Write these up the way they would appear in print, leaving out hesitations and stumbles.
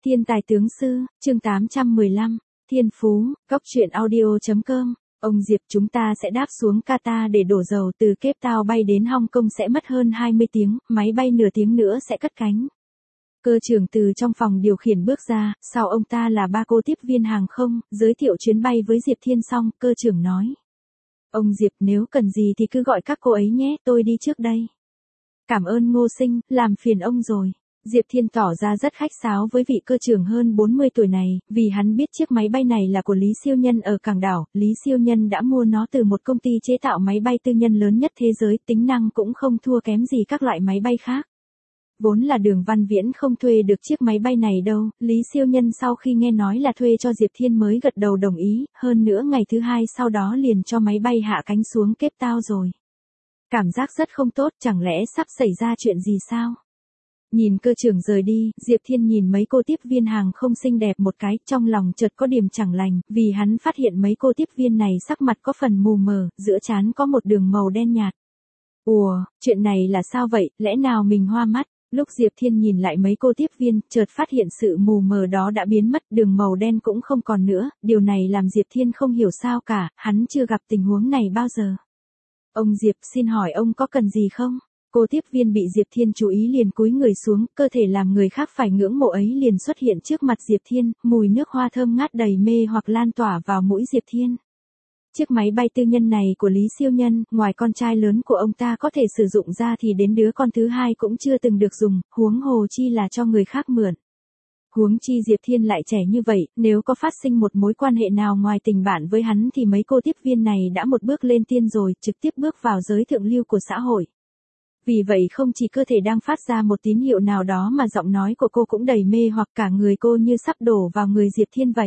Thiên tài tướng sư, chương 815, Thiên phú, Cóc truyện audio.com. Ông Diệp, chúng ta sẽ đáp xuống Qatar để đổ dầu, từ Cape Town bay đến Hong Kong sẽ mất hơn 20 tiếng, máy bay nửa tiếng nữa sẽ cất cánh. Cơ trưởng từ trong phòng điều khiển bước ra, sau ông ta là ba cô tiếp viên hàng không, giới thiệu chuyến bay với Diệp Thiên xong, cơ trưởng nói. Ông Diệp, nếu cần gì thì cứ gọi các cô ấy nhé, tôi đi trước đây. Cảm ơn Ngô Sinh, làm phiền ông rồi. Diệp Thiên tỏ ra rất khách sáo với vị cơ trưởng hơn 40 tuổi này, vì hắn biết chiếc máy bay này là của Lý Siêu Nhân ở Cảng Đảo. Lý Siêu Nhân đã mua nó từ một công ty chế tạo máy bay tư nhân lớn nhất thế giới, tính năng cũng không thua kém gì các loại máy bay khác. Vốn là Đường Văn Viễn không thuê được chiếc máy bay này đâu, Lý Siêu Nhân sau khi nghe nói là thuê cho Diệp Thiên mới gật đầu đồng ý, hơn nữa ngày thứ hai sau đó liền cho máy bay hạ cánh xuống Cape Town rồi. Cảm giác rất không tốt, chẳng lẽ sắp xảy ra chuyện gì sao? Nhìn cơ trưởng rời đi, Diệp Thiên nhìn mấy cô tiếp viên hàng không xinh đẹp một cái, trong lòng chợt có điểm chẳng lành, vì hắn phát hiện mấy cô tiếp viên này sắc mặt có phần mù mờ, giữa trán có một đường màu đen nhạt. Ủa, chuyện này là sao vậy, lẽ nào mình hoa mắt? Lúc Diệp Thiên nhìn lại mấy cô tiếp viên, chợt phát hiện sự mù mờ đó đã biến mất, đường màu đen cũng không còn nữa, điều này làm Diệp Thiên không hiểu sao cả, hắn chưa gặp tình huống này bao giờ. Ông Diệp, xin hỏi ông có cần gì không? Cô tiếp viên bị Diệp Thiên chú ý liền cúi người xuống, cơ thể làm người khác phải ngưỡng mộ ấy liền xuất hiện trước mặt Diệp Thiên, mùi nước hoa thơm ngát đầy mê hoặc lan tỏa vào mũi Diệp Thiên. Chiếc máy bay tư nhân này của Lý Siêu Nhân, ngoài con trai lớn của ông ta có thể sử dụng ra thì đến đứa con thứ hai cũng chưa từng được dùng, huống hồ chi là cho người khác mượn. Huống chi Diệp Thiên lại trẻ như vậy, nếu có phát sinh một mối quan hệ nào ngoài tình bạn với hắn thì mấy cô tiếp viên này đã một bước lên tiên rồi, trực tiếp bước vào giới thượng lưu của xã hội. Vì vậy không chỉ cơ thể đang phát ra một tín hiệu nào đó mà giọng nói của cô cũng đầy mê hoặc cả người cô như sắp đổ vào người Diệp Thiên vậy.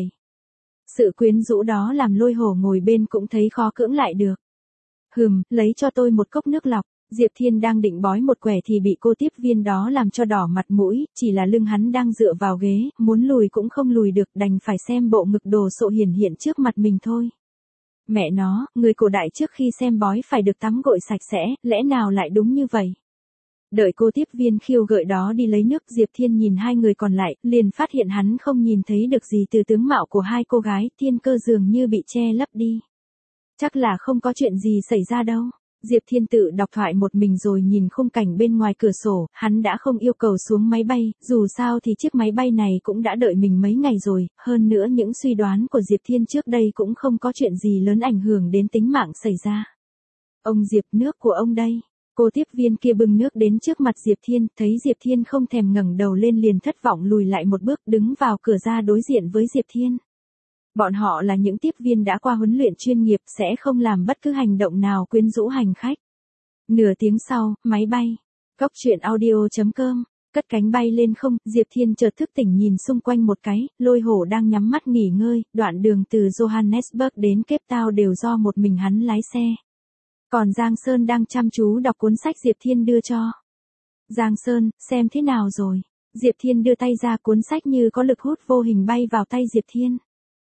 Sự quyến rũ đó làm Lôi Hổ ngồi bên cũng thấy khó cưỡng lại được. Lấy cho tôi một cốc nước lọc. Diệp Thiên đang định bói một quẻ thì bị cô tiếp viên đó làm cho đỏ mặt mũi, chỉ là lưng hắn đang dựa vào ghế, muốn lùi cũng không lùi được, đành phải xem bộ ngực đồ sộ hiển hiện trước mặt mình thôi. Mẹ nó, người cổ đại trước khi xem bói phải được tắm gội sạch sẽ, lẽ nào lại đúng như vậy? Đợi cô tiếp viên khiêu gợi đó đi lấy nước, Diệp Thiên nhìn hai người còn lại, liền phát hiện hắn không nhìn thấy được gì từ tướng mạo của hai cô gái, thiên cơ dường như bị che lấp đi. Chắc là không có chuyện gì xảy ra đâu. Diệp Thiên tự đọc thoại một mình rồi nhìn khung cảnh bên ngoài cửa sổ, hắn đã không yêu cầu xuống máy bay, dù sao thì chiếc máy bay này cũng đã đợi mình mấy ngày rồi, hơn nữa những suy đoán của Diệp Thiên trước đây cũng không có chuyện gì lớn ảnh hưởng đến tính mạng xảy ra. Ông Diệp, nước của ông đây. Cô tiếp viên kia bưng nước đến trước mặt Diệp Thiên, thấy Diệp Thiên không thèm ngẩng đầu lên liền thất vọng lùi lại một bước, đứng vào cửa ra đối diện với Diệp Thiên. Bọn họ là những tiếp viên đã qua huấn luyện chuyên nghiệp, sẽ không làm bất cứ hành động nào quyến rũ hành khách. Nửa tiếng sau, máy bay. Cóc truyện audio.com. Cất cánh bay lên không, Diệp Thiên chợt thức tỉnh nhìn xung quanh một cái, Lôi Hổ đang nhắm mắt nghỉ ngơi, đoạn đường từ Johannesburg đến Cape Town đều do một mình hắn lái xe. Còn Giang Sơn đang chăm chú đọc cuốn sách Diệp Thiên đưa cho. Giang Sơn, xem thế nào rồi? Diệp Thiên đưa tay ra, cuốn sách như có lực hút vô hình bay vào tay Diệp Thiên.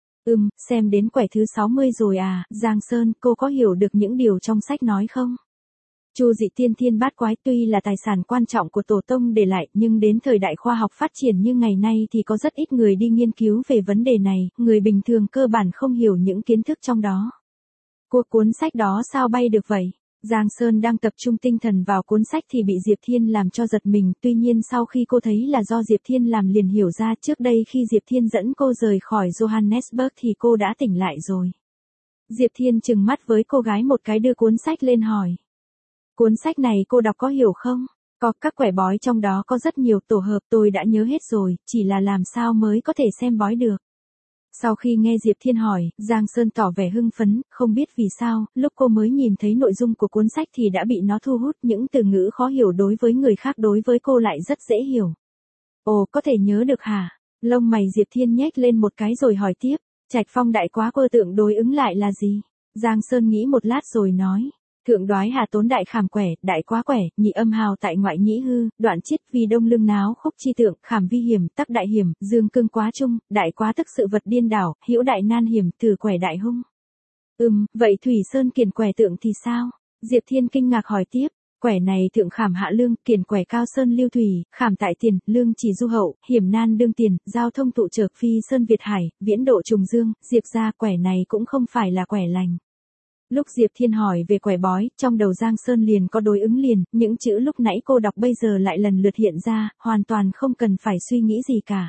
Xem đến quẻ thứ 60 rồi à, Giang Sơn, cô có hiểu được những điều trong sách nói không? Chu dị tiên thiên bát quái tuy là tài sản quan trọng của tổ tông để lại, nhưng đến thời đại khoa học phát triển như ngày nay thì có rất ít người đi nghiên cứu về vấn đề này, người bình thường cơ bản không hiểu những kiến thức trong đó. Cuốn sách đó sao bay được vậy? Giang Sơn đang tập trung tinh thần vào cuốn sách thì bị Diệp Thiên làm cho giật mình, tuy nhiên sau khi cô thấy là do Diệp Thiên làm liền hiểu ra trước đây khi Diệp Thiên dẫn cô rời khỏi Johannesburg thì cô đã tỉnh lại rồi. Diệp Thiên trừng mắt với cô gái một cái, đưa cuốn sách lên hỏi. Cuốn sách này cô đọc có hiểu không? Có các quẻ bói trong đó có rất nhiều tổ hợp, tôi đã nhớ hết rồi, chỉ là làm sao mới có thể xem bói được. Sau khi nghe Diệp Thiên hỏi, Giang Sơn tỏ vẻ hưng phấn, không biết vì sao, lúc cô mới nhìn thấy nội dung của cuốn sách thì đã bị nó thu hút, những từ ngữ khó hiểu đối với người khác đối với cô lại rất dễ hiểu. Ồ, có thể nhớ được hả? Lông mày Diệp Thiên nhếch lên một cái rồi hỏi tiếp, Trạch Phong đại quá cơ tượng đối ứng lại là gì? Giang Sơn nghĩ một lát rồi nói. Thượng đoái hà tốn đại khảm quẻ, đại quá quẻ, nhị âm hào tại ngoại nhĩ hư, đoạn chiết vì đông lưng náo khúc chi tượng, khảm vi hiểm, tắc đại hiểm, dương cương quá trung, đại quá tức sự vật điên đảo, hữu đại nan hiểm, thử quẻ đại hung. Vậy Thủy Sơn kiền quẻ tượng thì sao? Diệp Thiên kinh ngạc hỏi tiếp. Quẻ này thượng khảm hạ lương, kiền quẻ cao sơn lưu thủy, khảm tại tiền, lương chỉ du hậu, hiểm nan đương tiền, giao thông tụ trược phi sơn Việt Hải, viễn độ trùng dương, Diệp ra quẻ này cũng không phải là quẻ lành. Lúc Diệp Thiên hỏi về quẻ bói, trong đầu Giang Sơn liền có đối ứng liền, những chữ lúc nãy cô đọc bây giờ lại lần lượt hiện ra, hoàn toàn không cần phải suy nghĩ gì cả.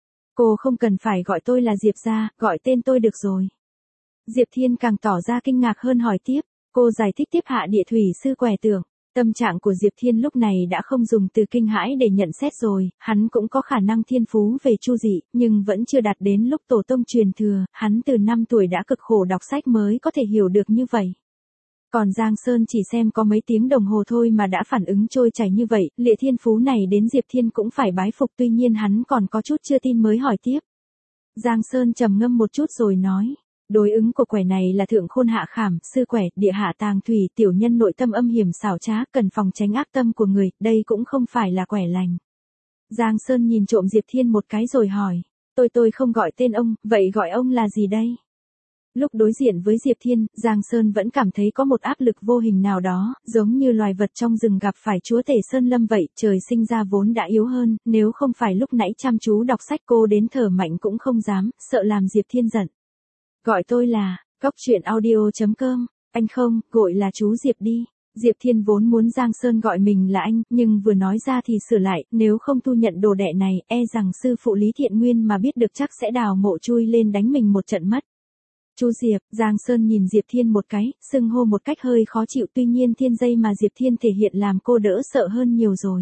Cô không cần phải gọi tôi là Diệp ra, gọi tên tôi được rồi. Diệp Thiên càng tỏ ra kinh ngạc hơn hỏi tiếp, cô giải thích tiếp hạ địa thủy sư quẻ tượng. Tâm trạng của Diệp Thiên lúc này đã không dùng từ kinh hãi để nhận xét rồi, hắn cũng có khả năng thiên phú về chu dị, nhưng vẫn chưa đạt đến lúc tổ tông truyền thừa, hắn từ 5 tuổi đã cực khổ đọc sách mới có thể hiểu được như vậy. Còn Giang Sơn chỉ xem có mấy tiếng đồng hồ thôi mà đã phản ứng trôi chảy như vậy, lịa thiên phú này đến Diệp Thiên cũng phải bái phục, tuy nhiên hắn còn có chút chưa tin mới hỏi tiếp. Giang Sơn trầm ngâm một chút rồi nói. Đối ứng của quẻ này là thượng khôn hạ khảm, sư quẻ, địa hạ tàng thủy, tiểu nhân nội tâm âm hiểm xảo trá, cần phòng tránh ác tâm của người, đây cũng không phải là quẻ lành. Giang Sơn nhìn trộm Diệp Thiên một cái rồi hỏi, tôi không gọi tên ông, vậy gọi ông là gì đây? Lúc đối diện với Diệp Thiên, Giang Sơn vẫn cảm thấy có một áp lực vô hình nào đó, giống như loài vật trong rừng gặp phải chúa tể Sơn Lâm vậy, trời sinh ra vốn đã yếu hơn, nếu không phải lúc nãy chăm chú đọc sách cô đến thở mạnh cũng không dám, sợ làm Diệp Thiên giận. Gọi tôi là, goctruyện.audio.com, anh không, gọi là chú Diệp đi. Diệp Thiên vốn muốn Giang Sơn gọi mình là anh, nhưng vừa nói ra thì sửa lại, nếu không thu nhận đồ đệ này, e rằng sư phụ Lý Thiện Nguyên mà biết được chắc sẽ đào mộ chui lên đánh mình một trận mất. Chú Diệp, Giang Sơn nhìn Diệp Thiên một cái, xưng hô một cách hơi khó chịu, tuy nhiên thiên giây mà Diệp Thiên thể hiện làm cô đỡ sợ hơn nhiều rồi.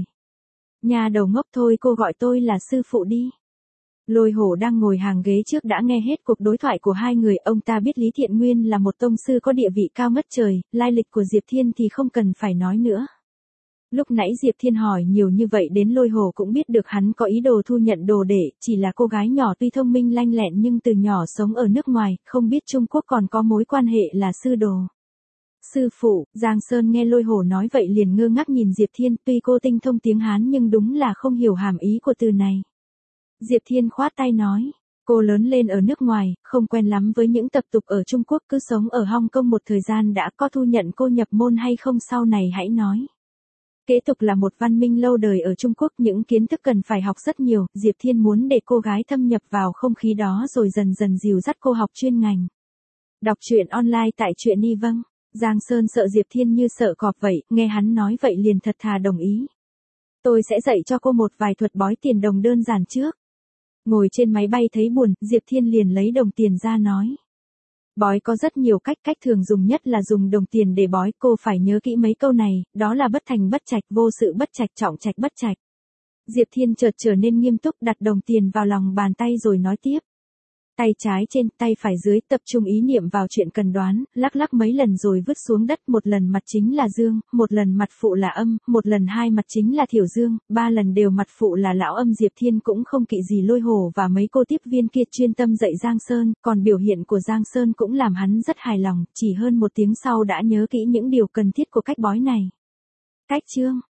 Nhà đầu ngốc thôi, cô gọi tôi là sư phụ đi. Lôi Hổ đang ngồi hàng ghế trước đã nghe hết cuộc đối thoại của hai người, ông ta biết Lý Thiện Nguyên là một tông sư có địa vị cao ngất trời, lai lịch của Diệp Thiên thì không cần phải nói nữa. Lúc nãy Diệp Thiên hỏi nhiều như vậy đến Lôi Hổ cũng biết được hắn có ý đồ thu nhận đồ đệ, chỉ là cô gái nhỏ tuy thông minh lanh lẹn nhưng từ nhỏ sống ở nước ngoài, không biết Trung Quốc còn có mối quan hệ là sư đồ. Sư phụ, Giang Sơn nghe Lôi Hổ nói vậy liền ngơ ngác nhìn Diệp Thiên, tuy cô tinh thông tiếng Hán nhưng đúng là không hiểu hàm ý của từ này. Diệp Thiên khoát tay nói, cô lớn lên ở nước ngoài, không quen lắm với những tập tục ở Trung Quốc, cứ sống ở Hong Kong một thời gian đã, có thu nhận cô nhập môn hay không sau này hãy nói. Kế tục là một văn minh lâu đời ở Trung Quốc, những kiến thức cần phải học rất nhiều, Diệp Thiên muốn để cô gái thâm nhập vào không khí đó rồi dần dần dìu dắt cô học chuyên ngành. Đọc truyện online tại truyện y vâng. Giang Sơn sợ Diệp Thiên như sợ cọp vậy, nghe hắn nói vậy liền thật thà đồng ý. Tôi sẽ dạy cho cô một vài thuật bói tiền đồng đơn giản trước. Ngồi trên máy bay thấy buồn, Diệp Thiên liền lấy đồng tiền ra nói. Bói có rất nhiều cách, cách thường dùng nhất là dùng đồng tiền để bói, cô phải nhớ kỹ mấy câu này, đó là bất thành bất trạch, vô sự bất trạch, trọng trạch bất trạch. Diệp Thiên chợt trở nên nghiêm túc, đặt đồng tiền vào lòng bàn tay rồi nói tiếp. Tay trái trên, tay phải dưới, tập trung ý niệm vào chuyện cần đoán, lắc lắc mấy lần rồi vứt xuống đất, một lần mặt chính là dương, một lần mặt phụ là âm, một lần hai mặt chính là thiểu dương, ba lần đều mặt phụ là lão âm. Diệp Thiên cũng không kỵ gì Lôi Hổ và mấy cô tiếp viên kia chuyên tâm dạy Giang Sơn, còn biểu hiện của Giang Sơn cũng làm hắn rất hài lòng, chỉ hơn một tiếng sau đã nhớ kỹ những điều cần thiết của cách bói này. Cách chương